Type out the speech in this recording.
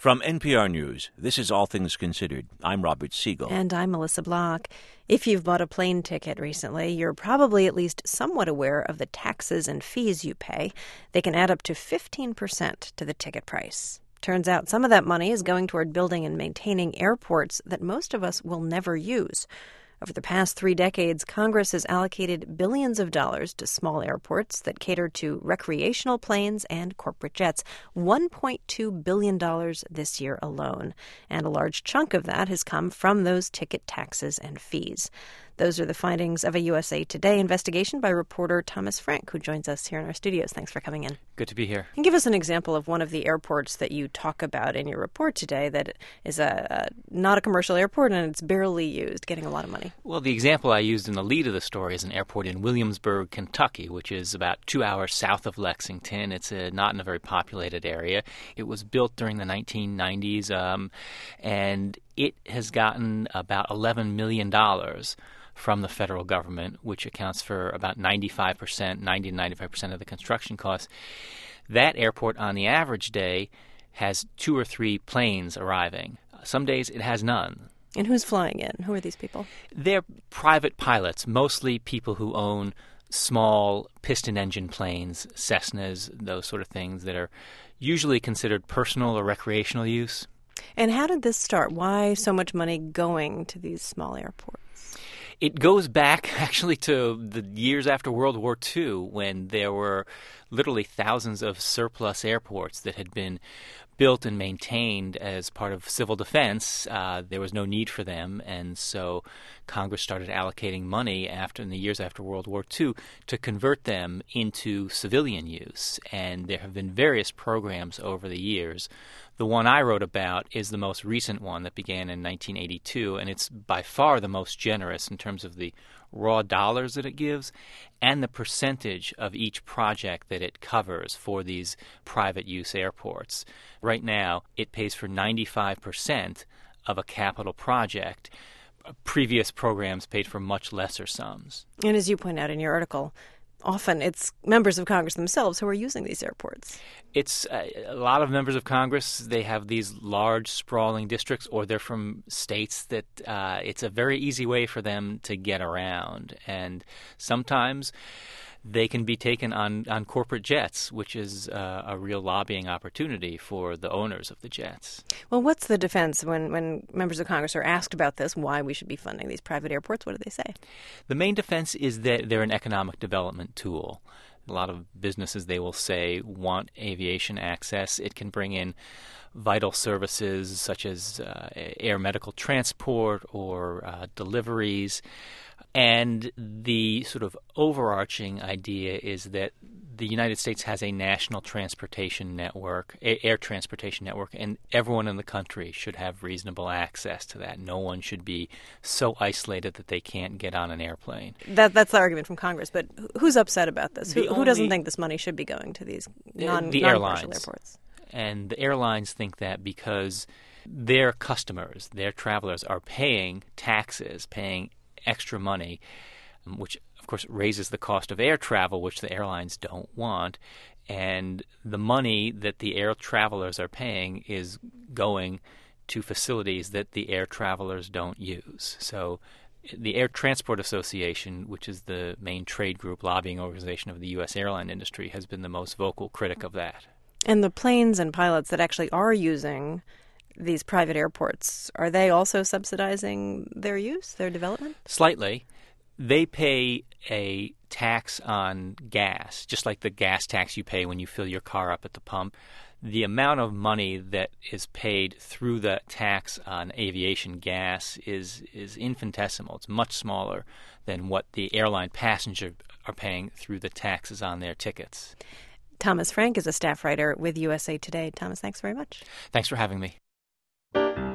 From NPR News, this is All Things Considered. I'm Robert Siegel. And I'm Melissa Block. If you've bought a plane ticket recently, you're probably at least somewhat aware of the taxes and fees you pay. They can add up to 15% to the ticket price. Turns out some of that money is going toward building and maintaining airports that most of us will never use. Over the past 3 decades, Congress has allocated billions of dollars to small airports that cater to recreational planes and corporate jets, $1.2 billion this year alone. And a large chunk of that has come from those ticket taxes and fees. Those are the findings of a USA Today investigation by reporter Thomas Frank, who joins us here in our studios. Thanks for coming in. Good to be here. And give us an example of one of the airports that you talk about in your report today that is not a commercial airport and it's barely used, getting a lot of money. Well, the example I used in the lead of the story is an airport in Williamsburg, Kentucky, which is about 2 hours south of Lexington. It's not in a very populated area. It was built during the 1990s, and it has gotten about $11 million from the federal government, which accounts for about 90 to 95% of the construction costs. That airport on the average day has 2 or 3 planes arriving. Some days it has none. And who's flying in? Who are these people? They're private pilots, mostly people who own small piston engine planes, Cessnas, those sort of things that are usually considered personal or recreational use. And how did this start? Why so much money going to these small airports? It goes back actually to the years after World War II, when there were literally thousands of surplus airports that had been built and maintained as part of civil defense. There was no need for them, and so Congress started allocating money in the years after World War II to convert them into civilian use. And there have been various programs over the years. The one I wrote about is the most recent one that began in 1982, and it's by far the most generous in terms of the raw dollars that it gives and the percentage of each project that it covers for these private use airports. Right now, it pays for 95% of a capital project. Previous programs paid for much lesser sums. And as you point out in your article, often it's members of Congress themselves who are using these airports. It's a lot of members of Congress. They have these large, sprawling districts, or they're from states that it's a very easy way for them to get around. And sometimes they can be taken on corporate jets, which is a real lobbying opportunity for the owners of the jets. Well, what's the defense when members of Congress are asked about this, why we should be funding these private airports? What do they say? The main defense is that they're an economic development tool. A lot of businesses, they will say, want aviation access. It can bring in vital services such as air medical transport or deliveries. And the sort of overarching idea is that the United States has a national transportation network, air transportation network, and everyone in the country should have reasonable access to that. No one should be so isolated that they can't get on an airplane. That's the argument from Congress, but who's upset about this? Who doesn't think this money should be going to these non-commercial airports? And the airlines think that because their customers, their travelers, are paying taxes, paying extra money, which of course raises the cost of air travel, which the airlines don't want, and the money that the air travelers are paying is going to facilities that the air travelers don't use. So the Air Transport Association, which is the main trade group lobbying organization of the U.S. airline industry, has been the most vocal critic of that. And the planes and pilots that actually are using these private airports, are they also subsidizing their use, their development? Slightly. They pay a tax on gas, just like the gas tax you pay when you fill your car up at the pump. The amount of money that is paid through the tax on aviation gas is infinitesimal. It's much smaller than what the airline passengers are paying through the taxes on their tickets. Thomas Frank is a staff writer with USA Today. Thomas, thanks very much. Thanks for having me.